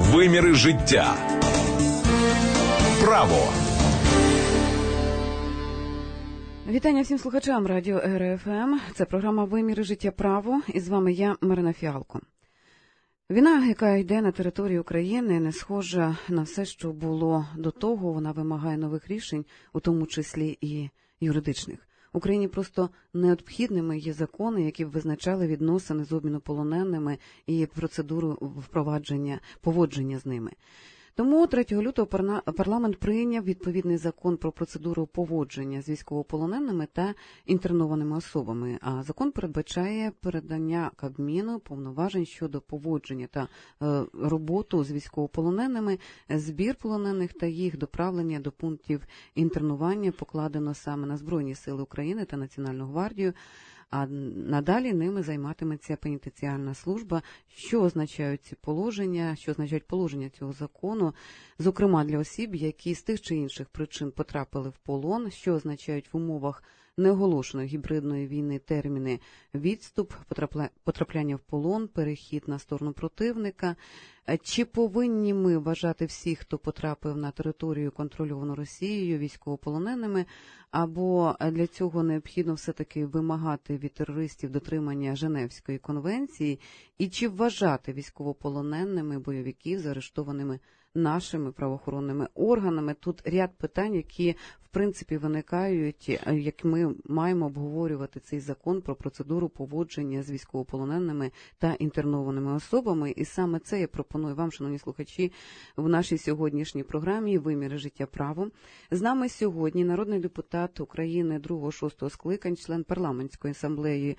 Виміри життя. Право. Вітання всім слухачам радіо РФМ. Це програма «Виміри життя. Право». І з вами я, Марина Фіалко. Війна, яка йде на території України, не схожа на все, що було до того. Вона вимагає нових рішень, у тому числі і юридичних. В Україні просто необхідними є закони, які б визначали відносини з обміну полоненими і процедуру впровадження, поводження з ними. Тому 3 лютого парламент прийняв відповідний закон про процедуру поводження з військовополоненими та інтернованими особами. А закон передбачає передання Кабміну повноважень щодо поводження та роботу з військовополоненими, збір полонених та їх доправлення до пунктів інтернування покладено саме на Збройні Сили України та Національну гвардію. А надалі ними займатиметься пенітенціарна служба. Що означають ці положення, що означають положення цього закону, зокрема для осіб, які з тих чи інших причин потрапили в полон, що означають в умовах неоголошеної гібридної війни терміни відступ, потрапляння в полон, перехід на сторону противника. Чи повинні ми вважати всіх, хто потрапив на територію, контрольовану Росією, військовополоненими, або для цього необхідно все-таки вимагати від терористів дотримання Женевської конвенції, і чи вважати військовополоненими бойовиків, заарештованими нашими правоохоронними органами? Тут ряд питань, які, в принципі, виникають, як ми маємо обговорювати цей закон про процедуру поводження з військовополоненими та інтернованими особами. І саме це я пропоную вам, шановні слухачі, в нашій сьогоднішній програмі «Виміри життя. Право». З нами сьогодні народний депутат України 2-6 скликань, член парламентської асамблеї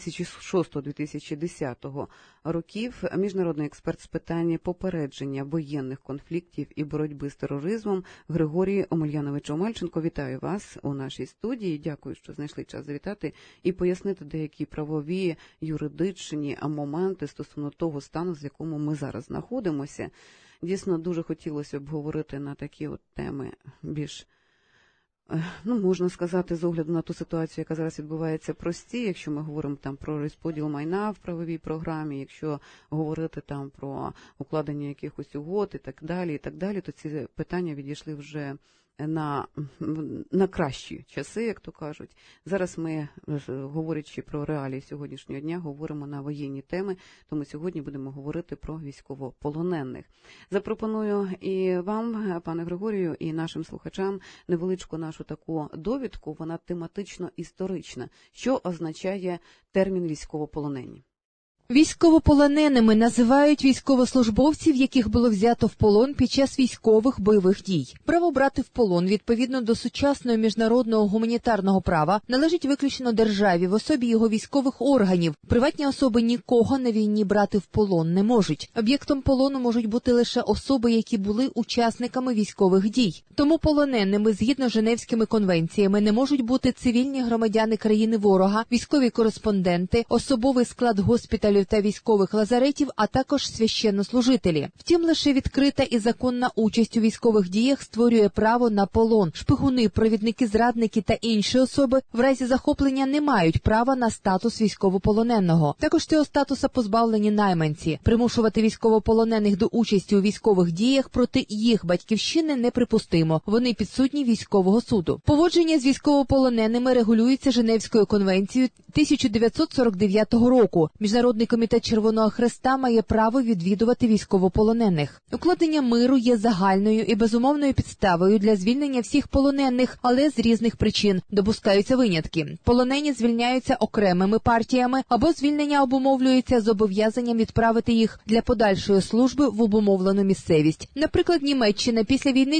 2006-2010 років, міжнародний експерт з питання попередження воєнних конфліктів і боротьби з тероризмом Григорій Омельянович Омельченко. Вітаю вас у нашій студії. Дякую, що знайшли час завітати і пояснити деякі правові, юридичні моменти стосовно того стану, з якому ми зараз знаходимося. Дійсно, дуже хотілося б говорити на такі от теми більш, можна сказати, з огляду на ту ситуацію, яка зараз відбувається, прості. Якщо ми говоримо там про розподіл майна в правовій програмі, якщо говорити там про укладення якихось угод і так далі, то ці питання відійшли вже на кращі часи, як то кажуть. Зараз ми, говорячи про реалії сьогоднішнього дня, говоримо на воєнні теми, тому сьогодні будемо говорити про військовополонених. Запропоную і вам, пане Григорію, і нашим слухачам невеличку нашу таку довідку, вона тематично-історична. Що означає термін військовополонені? Військовополоненими називають військовослужбовців, яких було взято в полон під час військових бойових дій. Право брати в полон відповідно до сучасного міжнародного гуманітарного права належить виключно державі в особі його військових органів. Приватні особи нікого на війні брати в полон не можуть. Об'єктом полону можуть бути лише особи, які були учасниками військових дій. Тому полоненими згідно Женевськими конвенціями не можуть бути цивільні громадяни країни ворога, військові кореспонденти, особовий склад госпіталю та військових лазаретів, а також священнослужителі. Втім, лише відкрита і законна участь у військових діях створює право на полон. Шпигуни, провідники, зрадники та інші особи в разі захоплення не мають права на статус військовополоненого. Також цього статуса позбавлені найманці. Примушувати військовополонених до участі у військових діях проти їх батьківщини неприпустимо. Вони підсудні військового суду. Поводження з військовополоненими регулюється Женевською конвенцією 1949 року. Міжнародний комітет Червоного Хреста має право відвідувати військовополонених. Укладення миру є загальною і безумовною підставою для звільнення всіх полонених, але з різних причин. Допускаються винятки. Полонені звільняються окремими партіями або звільнення обумовлюється зобов'язанням відправити їх для подальшої служби в обумовлену місцевість. Наприклад, Німеччина після війни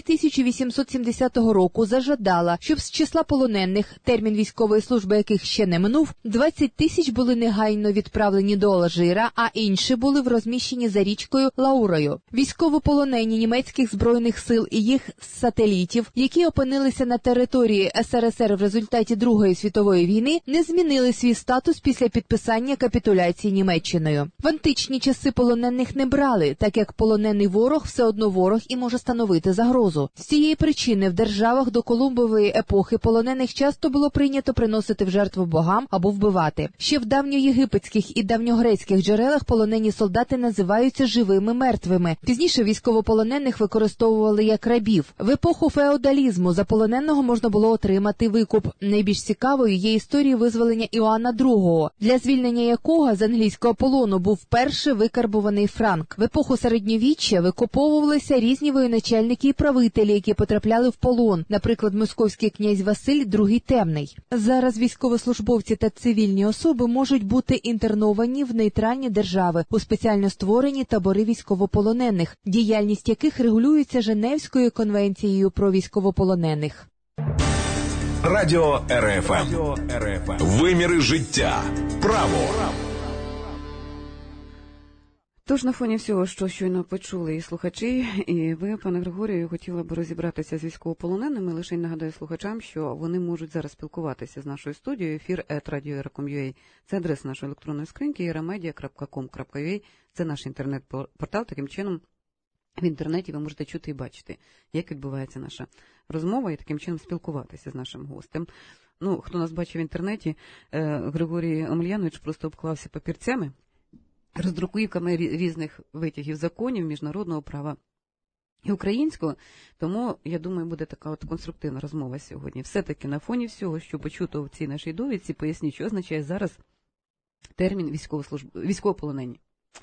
1870 року зажадала, щоб з числа полонених, термін військової служби яких ще не минув, 20 тисяч були негайно відправлені до Алжира, а інші були розміщені за річкою Лаурою. Військовополонені німецьких збройних сил і їх сателітів, які опинилися на території СРСР в результаті Другої світової війни, не змінили свій статус після підписання капітуляції Німеччиною. В античні часи полонених не брали, так як полонений ворог все одно ворог і може становити загрозу. З цієї причини в державах до Колумбової епохи полонених часто було прийнято приносити в жертву богам або вбивати. Ще в давньоєгипетських і давньогрецьких грецьких джерелах полонені солдати називаються живими мертвими. Пізніше військовополонених використовували як рабів. В епоху феодалізму за полоненого можна було отримати викуп. Найбільш цікавою є історія визволення Іоанна II, для звільнення якого з англійського полону був вперше викарбуваний франк. В епоху середньовіччя викуповувалися різні воєначальники і правителі, які потрапляли в полон, наприклад, московський князь Василь II Темний. Зараз військовослужбовці та цивільні особи можуть бути інтерновані в нейтральні держави у спеціально створені табори військовополонених, діяльність яких регулюється Женевською конвенцією про військовополонених. Радіо РФМ. Виміри життя. Право. Тож на фоні всього, що щойно почули і слухачі, і ви, пане Григорію, хотіла б розібратися з військовополоненими. Лише нагадаю слухачам, що вони можуть зараз спілкуватися з нашою студією. Ефір @radio.era.com.ua – це адреса нашої електронної скриньки, eramedia.com.ua – це наш інтернет-портал. Таким чином, в інтернеті ви можете чути і бачити, як відбувається наша розмова, і таким чином спілкуватися з нашим гостем. Ну, хто нас бачив в інтернеті, Григорій Омельянович просто обклався папірцями, роздруківками різних витягів законів, міжнародного права і українського. Тому, я думаю, буде така от конструктивна розмова сьогодні. Все-таки на фоні всього, що почуто в цій нашій довідці, поясніть, що означає зараз термін військовополонені.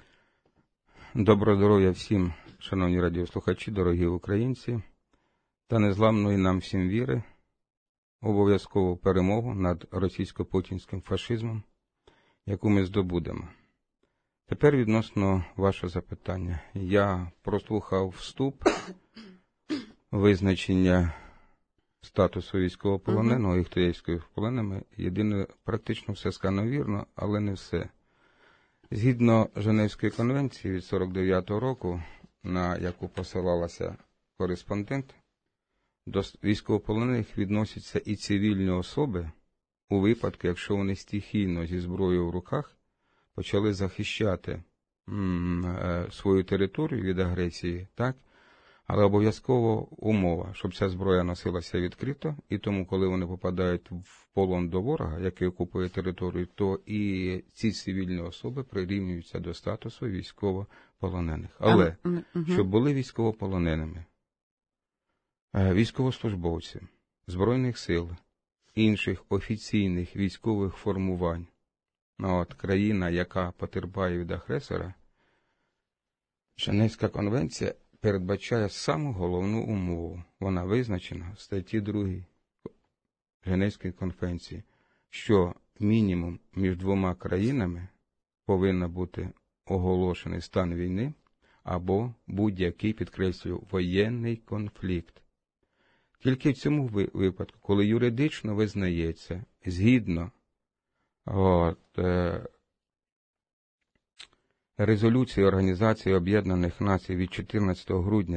Доброго здоров'я всім, шановні радіослухачі, дорогі українці, та незламної нам всім віри, обов'язкову перемогу над російсько-путінським фашизмом, яку ми здобудемо. Тепер відносно вашого запитання. Я прослухав вступ, визначення статусу військовополоненого і хто є військовополоненими. Єдине, практично все сказано вірно, але не все. Згідно Женевської конвенції від 49-го року, на яку посилалася кореспондент, до військовополонених відносяться і цивільні особи у випадку, якщо вони стихійно зі зброєю в руках почали захищати свою територію від агресії, так? Але обов'язково умова, щоб ця зброя носилася відкрито, і тому, коли вони попадають в полон до ворога, який окупує територію, то і ці цивільні особи прирівнюються до статусу військовополонених. Але, щоб були військовополоненими, військовослужбовці Збройних сил, інших офіційних військових формувань, країна, яка потерпає від агресора, Женевська конвенція передбачає саму головну умову. Вона визначена в статті 2 Женевської конвенції, що мінімум між двома країнами повинен бути оголошений стан війни або будь-який, підкреслюю, воєнний конфлікт. Тільки в цьому випадку, коли юридично визнається, згідно резолюції Організації Об'єднаних Націй від 14 грудня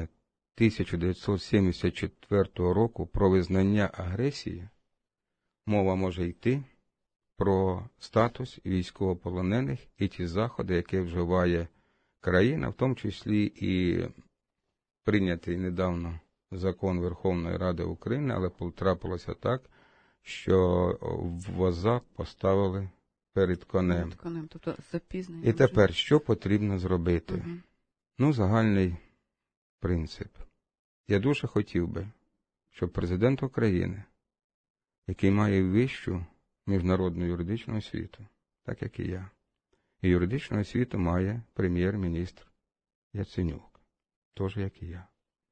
1974 року про визнання агресії, мова може йти про статус військовополонених і ті заходи, які вживає країна, в тому числі і прийнятий недавно закон Верховної Ради України, але потрапилося так, що воза поставили перед конем. Тобто запізнення. І тепер, що потрібно зробити? Загальний принцип. Я дуже хотів би, щоб президент України, який має вищу міжнародну юридичну освіту, так як і я, і юридичну освіту має прем'єр-міністр Яценюк, теж як і я,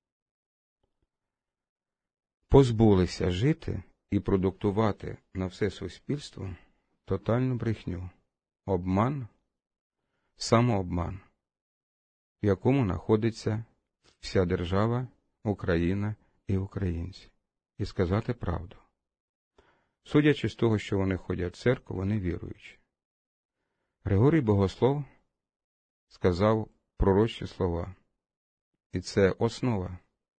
позбулися жити і продуктувати на все суспільство тотальну брехню, обман, самообман, в якому знаходиться вся держава, Україна і українці. І сказати правду. Судячи з того, що вони ходять в церкву, вони віруючі. Григорій Богослов сказав пророчі слова. І це основа.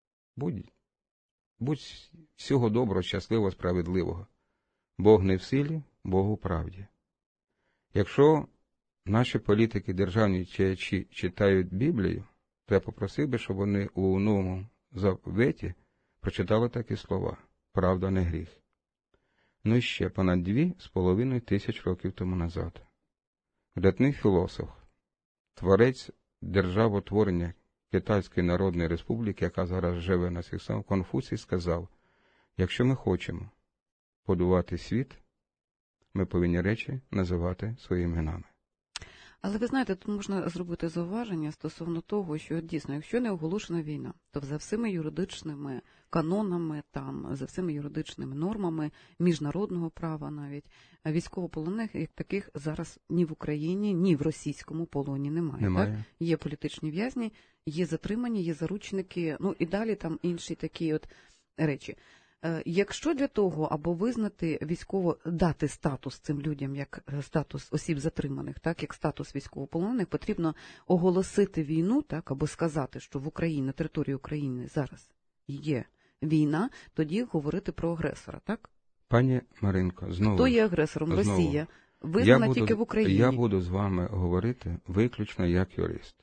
Будь всього доброго, щасливого, справедливого. Бог не в силі, Бог у правді. Якщо наші політики державні читають Біблію, то я попросив би, щоб вони у Новому Заветі прочитали такі слова. Правда не гріх. Ну і ще понад 2,5 тисяч років тому назад. видатний філософ, творець державотворення Китайської Народної Республіки, яка зараз живе на цих самих, Конфуцій сказав, якщо ми хочемо подувати світ, ми повинні речі називати своїми іменами. Але ви знаєте, тут можна зробити зауваження стосовно того, що дійсно, якщо не оголошена війна, то за всіми юридичними канонами, там, за всіми юридичними нормами міжнародного права навіть, військовополонених як таких зараз ні в Україні, ні в російському полоні немає. Так? Є політичні в'язні, є затримані, є заручники, ну і далі там інші такі от речі. Якщо для того, аби визнати військово, дати статус цим людям, як статус осіб затриманих, так, як статус військовополонених, потрібно оголосити війну, так, або сказати, що в Україні, на території України зараз є війна, тоді говорити про агресора, так? Пані Маринко, знову. Хто є агресором? Росія. Визнана тільки в Україні. Я буду з вами говорити виключно як юрист.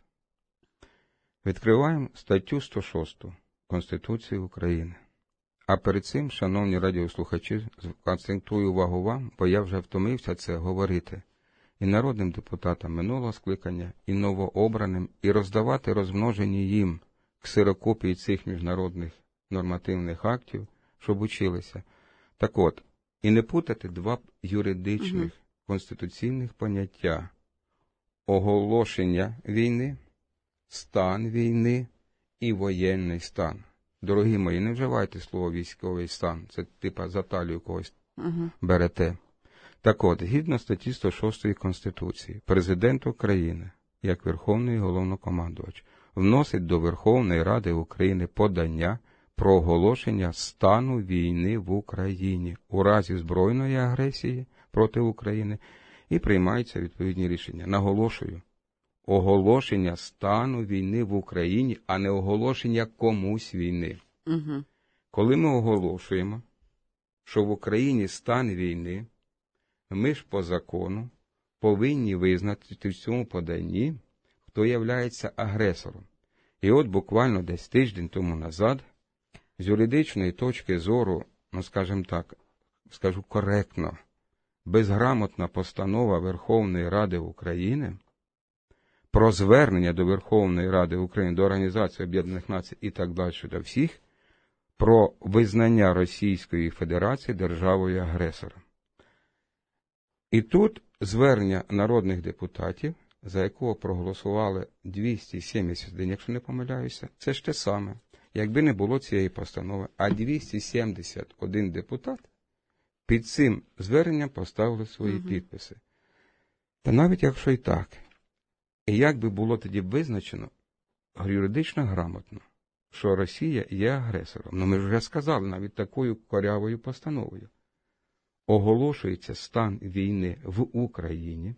Відкриваємо статтю 106 Конституції України. А перед цим, шановні радіослухачі, акцентую увагу вам, бо я вже втомився це говорити і народним депутатам минулого скликання, і новообраним, і роздавати розмножені їм ксерокопії цих міжнародних нормативних актів, щоб училися. Так от, і не путати два юридичних конституційних поняття – оголошення війни, стан війни і воєнний стан. Дорогі мої, не вживайте слово «військовий стан», це типа за талію когось берете. Так от, згідно статті 106 Конституції, Президент України, як Верховний Головнокомандувач, вносить до Верховної Ради України подання про оголошення стану війни в Україні у разі збройної агресії проти України і приймаються відповідні рішення. Наголошую, оголошення стану війни в Україні, а не оголошення комусь війни. Коли ми оголошуємо, що в Україні стан війни, ми ж по закону повинні визнати в цьому поданні, хто являється агресором. І от буквально десь тиждень тому назад, з юридичної точки зору, ну скажімо так, скажу коректно, безграмотна постанова Верховної Ради України про звернення до Верховної Ради України, до Організації Об'єднаних Націй і так далі, до всіх, про визнання Російської Федерації державою-агресором. І тут звернення народних депутатів, за якого проголосували 271, якщо не помиляюся, це ж те саме, якби не було цієї постанови, а 271 депутат під цим зверненням поставили свої підписи. Та навіть якщо і так, і як би було тоді визначено юридично грамотно, що Росія є агресором, ну ми ж вже сказали навіть такою корявою постановою, оголошується стан війни в Україні,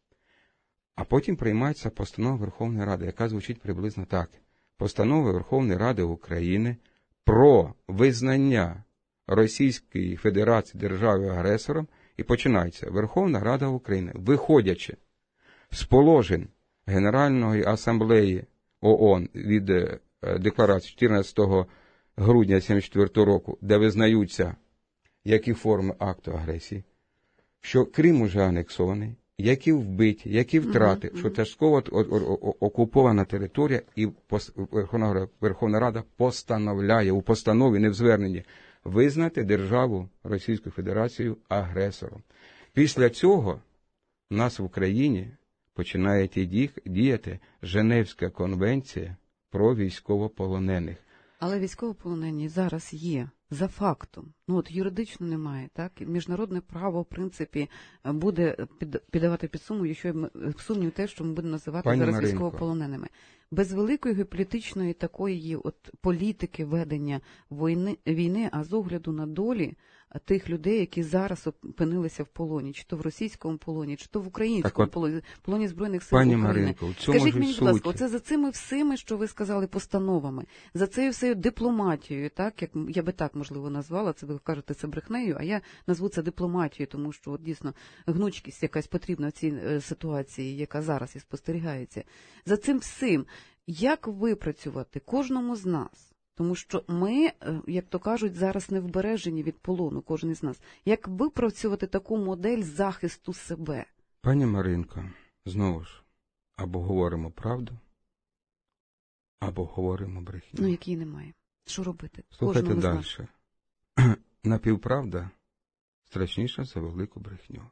а потім приймається постанова Верховної Ради, яка звучить приблизно так. Постанова Верховної Ради України про визнання Російської Федерації державою-агресором, і починається Верховна Рада України, виходячи з положень Генеральної асамблеї ООН від декларації 14 грудня 1974 року, де визнаються які форми акту агресії, що Крим уже анексований, які вбиті, які втрати, що частково окупована територія, і Верховна Рада постановляє у постанові, не в зверненні, визнати державу Російську Федерацію агресором. Після цього в нас в Україні починає діяти Женевська конвенція про військовополонених. Але військовополонені зараз є за фактом. Ну от юридично немає, так? Міжнародне право, в принципі, буде піддавати під сумнів те, що ми будемо називати Пані зараз Маринко, військовополоненими. Без великої геополітичної такої от політики ведення війни, а з огляду на долі тих людей, які зараз опинилися в полоні, чи то в російському полоні, чи то в українському полоні Збройних сил України. Маринко, в цьому Скажіть мені, будь ласка, суть. оце за цими всіми, що ви сказали, постановами, за цією всею дипломатією, так, як я би так, можливо, назвала, це ви кажете, це брехнею, а я назву це дипломатією, тому що от, дійсно гнучкість якась потрібна в цій ситуації, яка зараз і спостерігається. За цим всім, як випрацювати кожному з нас? Тому що ми, як то кажуть, зараз не вбережені від полону, кожен із нас. Як випрацювати таку модель захисту себе? Пані Маринко, Знову ж, або говоримо правду, або говоримо брехню. Ну, якої немає. Що робити? Слухайте Кожному з далі. нас. Напівправда страшніша за велику брехню.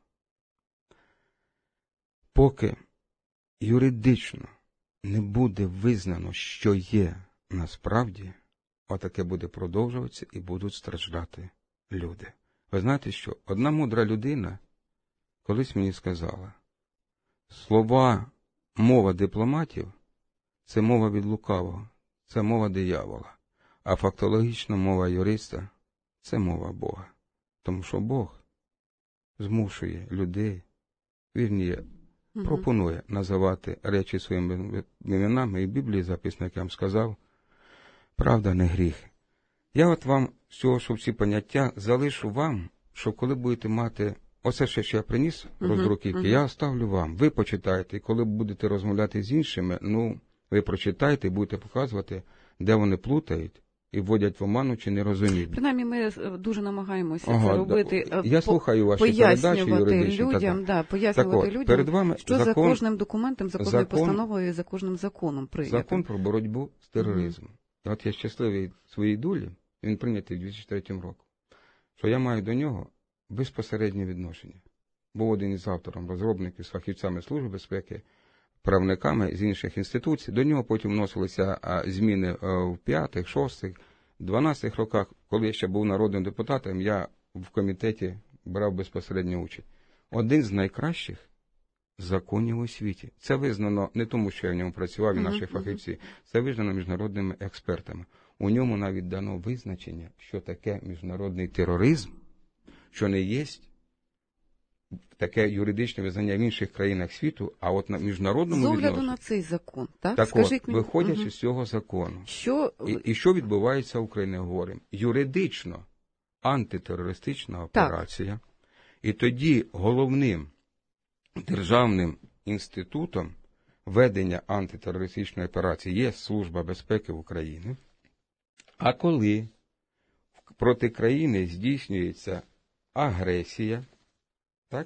Поки юридично не буде визнано, що є насправді, отаке буде продовжуватися і будуть страждати люди. Ви знаєте що? Одна мудра людина колись мені сказала, слова, мова дипломатів – це мова від лукавого, це мова диявола, а фактологічна мова юриста – це мова Бога. Тому що Бог змушує людей, вірніше, пропонує називати речі своїми іменами, і в Біблії записано, як я вам сказав, правда не гріх. Я от вам з цього, щоб ці поняття, залишу вам, щоб коли будете мати, оце ще, що я приніс, роздруківки, я оставлю вам, ви почитайте, і коли будете розмовляти з іншими, ви прочитайте і будете показувати, де вони плутають, і вводять в оману чи не розуміють. Принаймні, ми дуже намагаємося це робити. Я слухаю ваші передачі юридичні. Пояснювати людям, перед вами що закон, за кожним документом, за кожною постановою і за кожним законом прийнято. Закон про боротьбу з тероризмом. От я щасливий своїй долі, він прийнятий у 2003 році, що я маю до нього безпосереднє відношення. Був один із авторів, розробників, з фахівцями Служби безпеки, правниками з інших інституцій. До нього потім вносилися зміни в 5-х, 6-х, 12-х роках. Коли я ще був народним депутатом, я в комітеті брав безпосередню участь. Один з найкращих законів у світі. Це визнано не тому, що я в ньому працював і наші фахівці, це визнано міжнародними експертами. У ньому навіть дано визначення, що таке міжнародний тероризм, що не є таке юридичне визнання в інших країнах світу, а от на міжнародному відношенні... З огляду на цей закон, так? Так Скажіть от, мені... виходячи з цього закону, і що відбувається в Україні, говоримо, юридично антитерористична операція, і тоді головним державним інститутом ведення антитерористичної операції є Служба безпеки України, а коли проти країни здійснюється агресія, так?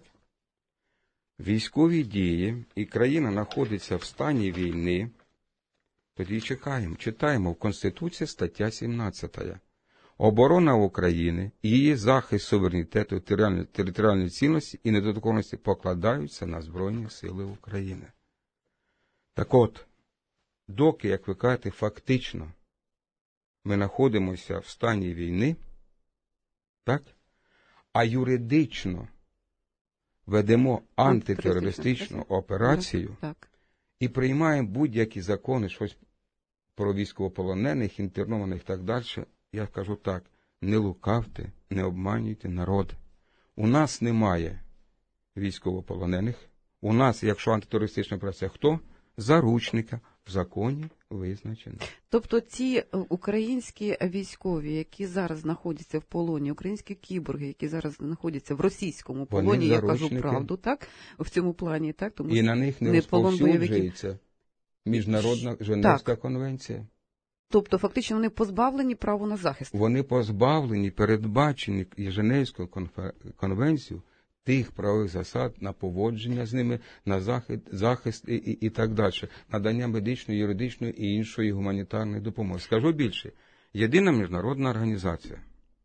Військові дії, і країна знаходиться в стані війни, тоді читаємо в Конституції стаття 17. Оборона України, її захист суверенітету, територіальної цінності і недоторканності покладаються на Збройні Сили України. Так от, доки, як ви кажете, фактично ми знаходимося в стані війни, так? А юридично ведемо антитерористичну операцію і приймаємо будь-які закони, щось про військовополонених, інтернованих і так далі, я кажу так, не лукавте, не обманюйте народ. У нас немає військовополонених. У нас, якщо антитерористична операція, хто? Заручника. В законі визначено. Тобто ці українські військові, які зараз знаходяться в полоні, українські кіборги, які зараз знаходяться в російському полоні, я кажу правду, так? В цьому плані, так? Тому і на них не розповсюджується Міжнародна Женевська конвенція. Тобто, фактично, вони позбавлені права на захист? Вони позбавлені, передбачені Женевською конвенцією тих правових засад на поводження з ними, на захист і так далі, надання медичної, юридичної і іншої гуманітарної допомоги. Скажу більше, єдина міжнародна організація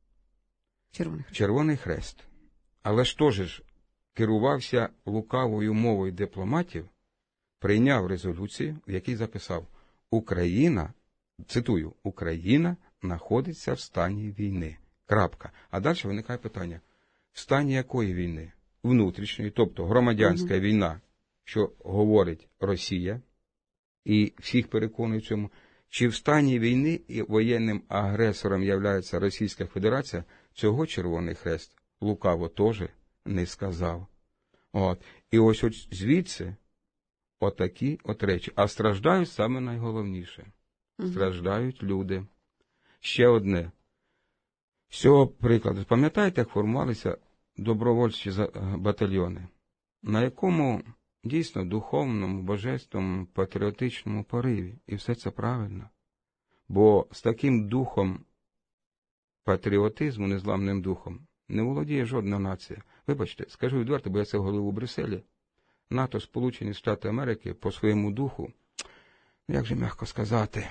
Червоний Хрест, але ж теж керувався лукавою мовою дипломатів, прийняв резолюцію, в якій записав Україна, цитую, Україна знаходиться в стані війни. Крапка. А далі виникає питання, в стані якої війни? Внутрішньої, тобто громадянська війна, що говорить Росія, і всіх переконує в цьому, чи в стані війни і воєнним агресором являється Російська Федерація, цього Червоний Хрест лукаво теж не сказав. От. І ось звідси отакі от речі. А страждають саме найголовніше. Страждають люди. Ще одне. З цього прикладу. Пам'ятаєте, як формувалися добровольчі батальйони? На якому дійсно духовному, божественному, патріотичному пориві. І все це правильно. Бо з таким духом патріотизму, незламним духом, не володіє жодна нація. Вибачте, скажу відверто, бо я це говорив у Брюсселі. НАТО, Сполучені Штати Америки по своєму духу, як же м'яко сказати,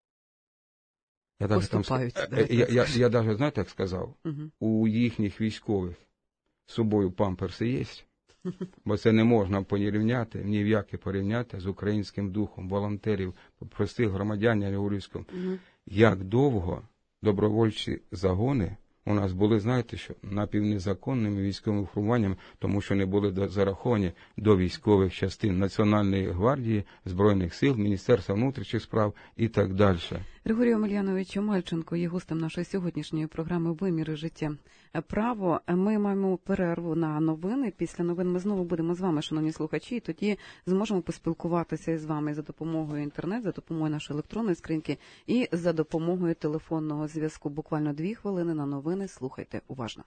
я навіть, знаєте, як сказав, у їхніх військових з собою памперси є, бо це не можна порівняти, ні в яке порівняти з українським духом волонтерів, простих громадян, я говорю, як довго добровольчі загони у нас були, знаєте що, напівнезаконними військовими формуваннями, тому що не були зараховані до військових частин Національної гвардії, Збройних сил, Міністерства внутрішніх справ і так далі. Григорій Омельянович Омельченко є гостем нашої сьогоднішньої програми «Виміри життя. Право». Ми маємо перерву на новини. Після новин ми знову будемо з вами, шановні слухачі, і тоді зможемо поспілкуватися із вами за допомогою інтернету, за допомогою нашої електронної скриньки і за допомогою телефонного зв'язку. Буквально 2 хвилини на новини. Слухайте уважно.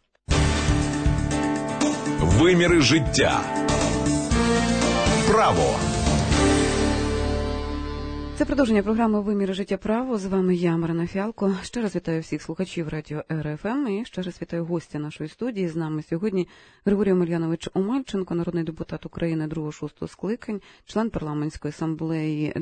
Виміри життя. Право. Це продовження програми «Виміри життя. Право». З вами я, Марина Фіалко. Ще раз вітаю всіх слухачів радіо РФМ і ще раз вітаю гостя нашої студії. З нами сьогодні Григорій Омельянович Омельченко, народний депутат України 2-6 скликань, член парламентської асамблеї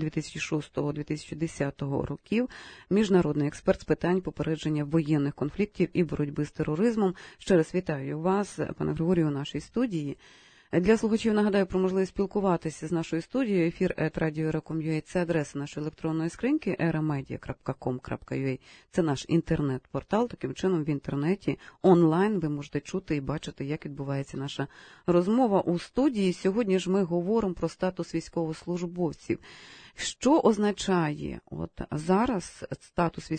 2006-2010 років, міжнародний експерт з питань попередження воєнних конфліктів і боротьби з тероризмом. Ще раз вітаю вас, пане Григорію, у нашій студії. Для слухачів нагадаю про можливість спілкуватися з нашою студією. Ефір @radio.com.ua – це адреса нашої електронної скриньки, eramedia.com.ua – це наш інтернет-портал. Таким чином, в інтернеті онлайн ви можете чути і бачити, як відбувається наша розмова у студії. Сьогодні ж ми говоримо про статус військовослужбовців. Що означає зараз статус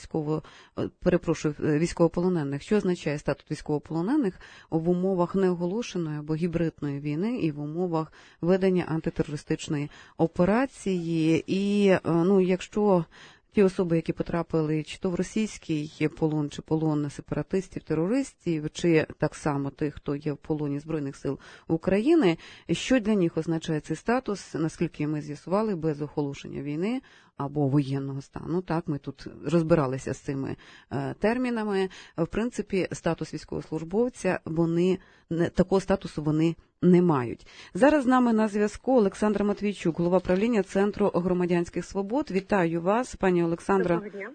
військовополонених? Що означає статус військовополонених в умовах неоголошеної або гібридної війни і в умовах ведення антитерористичної операції? І, якщо ті особи, які потрапили чи то в російський полон, чи полон сепаратистів, терористів, чи так само тих, хто є в полоні Збройних сил України, що для них означає цей статус, наскільки ми з'ясували, без оголошення війни або воєнного стану. Так, ми тут розбиралися з цими термінами. В принципі, статус військовослужбовця, такого статусу вони не мають. Зараз з нами на зв'язку Олександра Матвійчук, голова правління Центру громадянських свобод. Вітаю вас, пані Олександра. Доброго дня.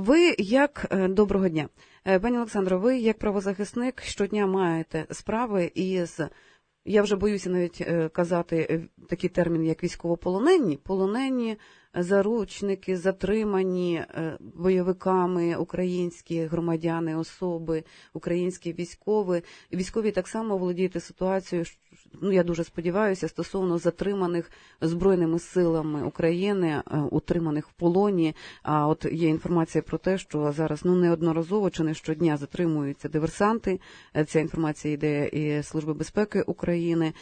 Доброго дня. Пані Олександро, ви як правозахисник щодня маєте справи із, я вже боюся навіть казати такий термін, як полонені, заручники, затримані бойовиками, українські громадяни, особи, українські військові так само володієте ситуацією, я дуже сподіваюся, стосовно затриманих Збройними силами України, утриманих в полоні. А от є інформація про те, що зараз неодноразово чи не щодня затримуються диверсанти. Ця інформація йде і Служби безпеки України.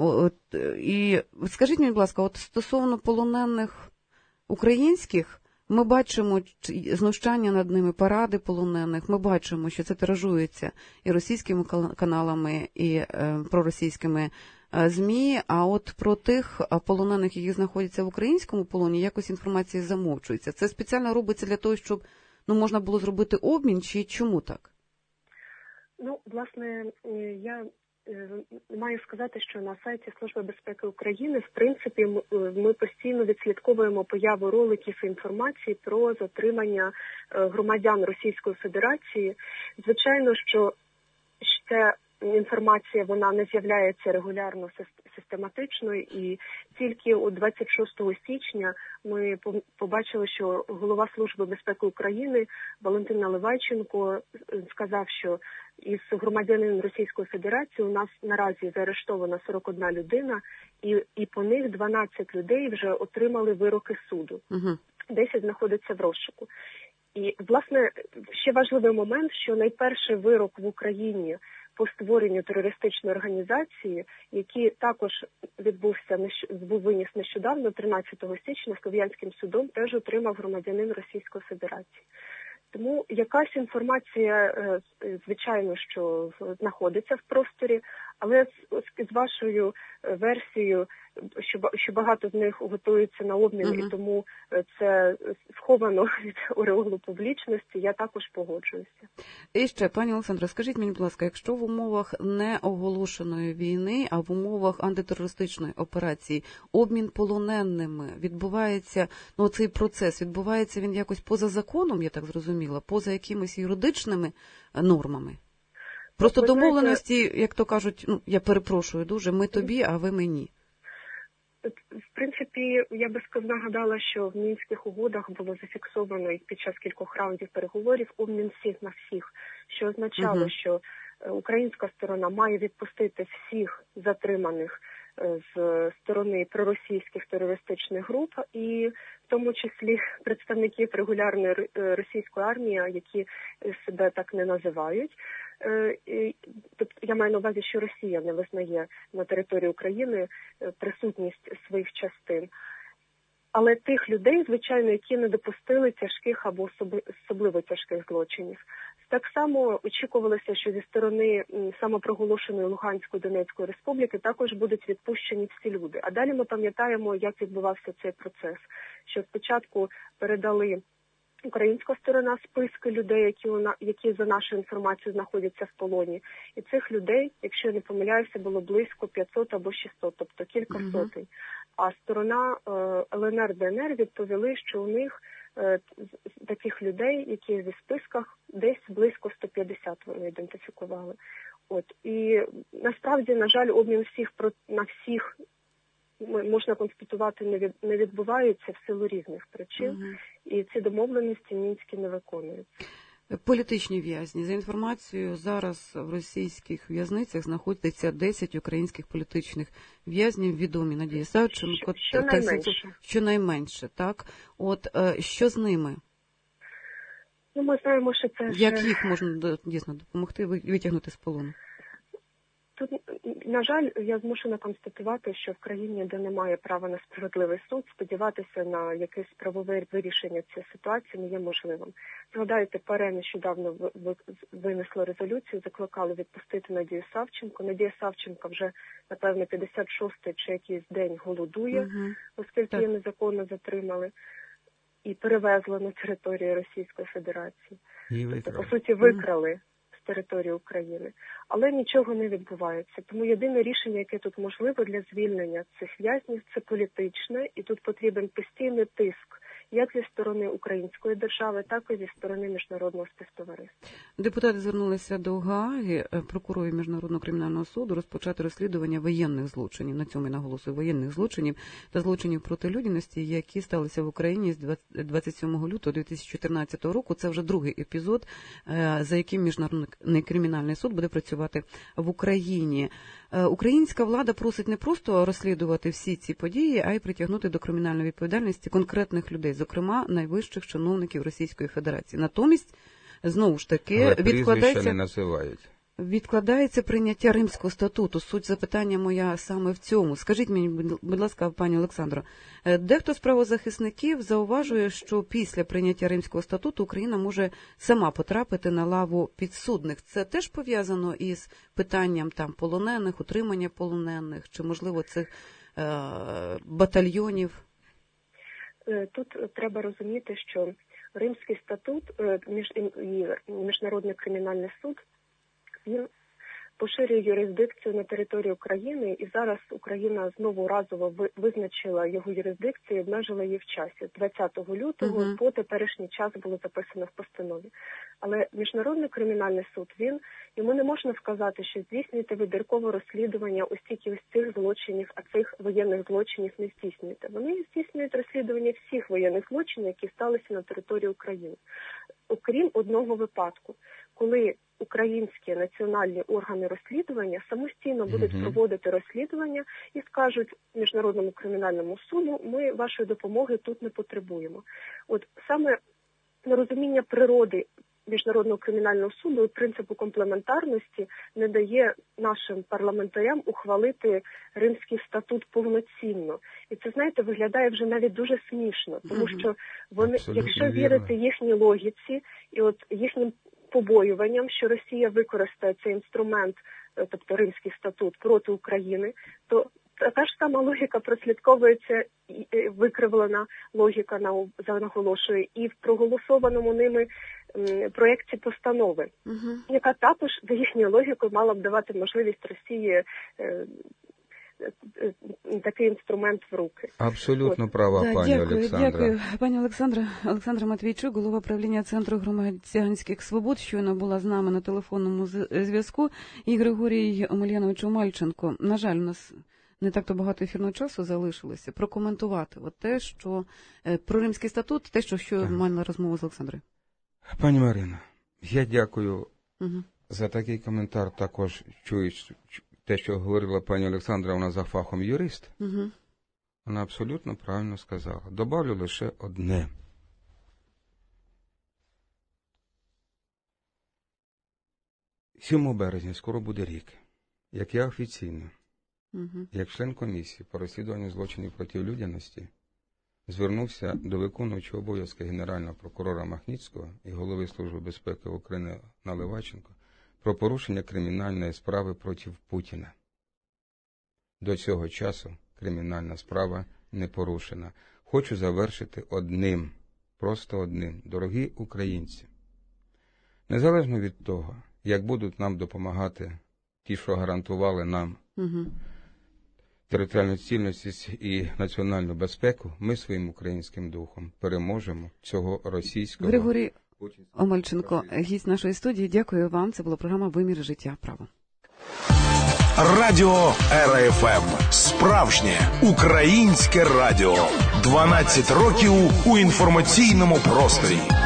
І скажіть мені, будь ласка, стосовно полонених українських, ми бачимо знущання над ними, паради полонених, ми бачимо, що це тиражується і російськими каналами, і проросійськими ЗМІ, а от про тих полонених, які знаходяться в українському полоні, якось інформація замовчується. Це спеціально робиться для того, щоб можна було зробити обмін, чи чому так? Власне, я маю сказати, що на сайті Служби безпеки України, в принципі, ми постійно відслідковуємо появу роликів і інформації про затримання громадян Російської Федерації. Звичайно, що ця інформація, вона не з'являється регулярно, систематично, і тільки 26 січня ми побачили, що голова Служби безпеки України Валентин Наливайченко сказав, що із громадянин Російської Федерації у нас наразі заарештовано 41 людина, і по них 12 людей вже отримали вироки суду. 10 знаходяться в розшуку. І, власне, ще важливий момент, що найперший вирок в Україні по створенню терористичної організації, який також був виніс нещодавно, 13 січня, Слов'янським судом, теж отримав громадянин Російської Федерації. Тому якась інформація, звичайно, що знаходиться в просторі, але з вашою версією, що багато з них готуються на обмін, і тому це сховано від ореолу публічності, я також погоджуюся. І ще, пані Олександро, скажіть мені, будь ласка, якщо в умовах неоголошеної війни, а в умовах антитерористичної операції обмін полоненими відбувається, ну цей процес, відбувається він якось поза законом, я так зрозуміла, поза якимись юридичними нормами? Просто домовленості, як то кажуть, ну, я перепрошую дуже, ми тобі, а ви мені. В принципі, я би нагадала, що в Мінських угодах було зафіксовано і під час кількох раундів переговорів обмін всіх на всіх, що означало, що українська сторона має відпустити всіх затриманих з сторони проросійських терористичних груп, і в тому числі представників регулярної російської армії, які себе так не називають. Тобто я маю на увазі, що Росія не визнає на території України присутність своїх частин. Але тих людей, звичайно, які не допустили тяжких або особливо тяжких злочинів. Так само очікувалося, що зі сторони самопроголошеної Луганської Донецької республіки також будуть відпущені всі люди. А далі ми пам'ятаємо, як відбувався цей процес, що спочатку передали українська сторона списки людей, які за нашою інформацією знаходяться в полоні. І цих людей, якщо я не помиляюся, було близько 500 або 600, тобто кілька сотень. А сторона ЛНР, ДНР відповіли, що у них таких людей, які зі списках, десь близько 150 вони ідентифікували. І насправді, на жаль, обмін всіх на всіх, можна констатувати, не відбувається в силу різних причин, і ці домовленості мінські не виконуються. Політичні в'язні. За інформацією, зараз в російських в'язницях знаходиться 10 українських політичних в'язнів, відомі Надія Савченко. Щонайменше, так? Що з ними? Ну, ми знаємо, що це... Як їх можна дійсно допомогти витягнути з полону? Тут, на жаль, я змушена констатувати, що в країні, де немає права на справедливий суд, сподіватися на якесь правове вирішення цієї ситуації не є можливим. Згадайте, ПАРЄ нещодавно винесло резолюцію, закликали відпустити Надію Савченко. Надія Савченко вже, напевно, 56-й чи якийсь день голодує, оскільки її незаконно затримали і перевезли на територію Російської Федерації. Тобто, по суті, викрали території України, але нічого не відбувається. Тому єдине рішення, яке тут можливо для звільнення цих в'язнів, це політичне, і тут потрібен постійний тиск як зі сторони української держави, так і зі сторони міжнародного співтовариства. Депутати звернулися до Гааги, прокурорів Міжнародного кримінального суду, розпочати розслідування воєнних злочинів, на цьому я наголосую, воєнних злочинів та злочинів проти людяності, які сталися в Україні з 27 лютого 2014 року. Це вже другий епізод, за яким Міжнародний кримінальний суд буде працювати в Україні. Українська влада просить не просто розслідувати всі ці події, а й притягнути до кримінальної відповідальності конкретних людей, зокрема найвищих чиновників Російської Федерації. Натомість, знову ж таки, відкладається прийняття Римського статуту. Суть запитання моя саме в цьому. Скажіть мені, будь ласка, пані Олександро, дехто з правозахисників зауважує, що після прийняття Римського статуту Україна може сама потрапити на лаву підсудних. Це теж пов'язано із питанням там полонених, утримання полонених, чи, можливо, цих батальйонів? Тут треба розуміти, що Римський статут і Міжнародний кримінальний суд, він поширює юрисдикцію на території України, і зараз Україна знову разово визначила його юрисдикцію і обмежила її в часі. 20 лютого по теперішній час було записано в постанові. Але Міжнародний кримінальний суд, йому не можна сказати, що здійснюєте вибіркове розслідування ось тільки ось цих злочинів, а цих воєнних злочинів не здійснюєте. Вони здійснюють розслідування всіх воєнних злочинів, які сталися на території України. Окрім одного випадку, коли українські національні органи розслідування самостійно будуть проводити розслідування і скажуть Міжнародному кримінальному суду, ми вашої допомоги тут не потребуємо. Саме нерозуміння природи Міжнародного кримінального суду і принципу комплементарності не дає нашим парламентарям ухвалити Римський статут повноцінно. І це, знаєте, виглядає вже навіть дуже смішно, тому що вони, якщо вірити їхній логіці і їхнім побоюванням, що Росія використає цей інструмент, тобто Римський статут, проти України, то та ж сама логіка прослідковується, викривлена логіка, наголошую, і в проголосованому ними проєкті постанови, яка також за їхньою логікою мала б давати можливість Росії такий інструмент в руки. Абсолютно права, пані Олександра. Дякую, пані Олександра. Олександра Матвійчук, голова правління Центру громадянських свобод, щойно була з нами на телефонному зв'язку. І Григорій Омельянович Омельченко. На жаль, у нас не так-то багато ефірного часу залишилося. Прокоментувати те, що про Римський статут, те, що мала розмову з Олександрою. Пані Марина, я дякую за такий коментар. Також чую те, що говорила пані Олександра, вона за фахом юрист. Вона абсолютно правильно сказала. Добавлю лише одне. – 7 березня скоро буде рік, як я офіційно, як член комісії по розслідуванню злочинів проти людяності, звернувся до виконуючого обов'язки Генерального прокурора Махніцького і голови Служби безпеки України Наливайченка про порушення кримінальної справи проти Путіна. До цього часу кримінальна справа не порушена. Хочу завершити одним, просто одним. Дорогі українці, незалежно від того, як будуть нам допомагати ті, що гарантували нам територіальну цілісність і національну безпеку, ми своїм українським духом переможемо цього російського... Григорій Омельченко, гість нашої студії. Дякую вам. Це була програма «Вимір життя. Право». Радіо РФМ. Справжнє українське радіо. 12 років у інформаційному просторі.